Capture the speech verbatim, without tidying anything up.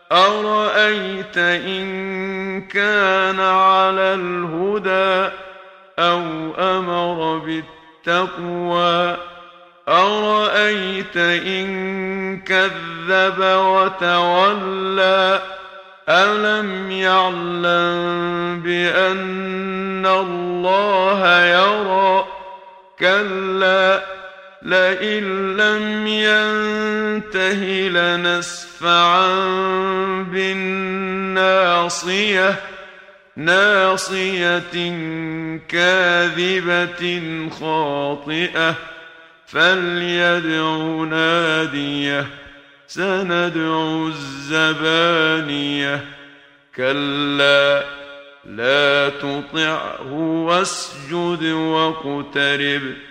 أرأيت إن كان على الهدى أو أمر بالتقوى أرأيت إن كذب وتولى ألم يعلم بأن الله يرى كلا لئن لم ينته لنسفعا بالناصية ناصية كاذبة خاطئة فليدع ناديه سندع الزبانية كلا لا تطعه واسجد واقترب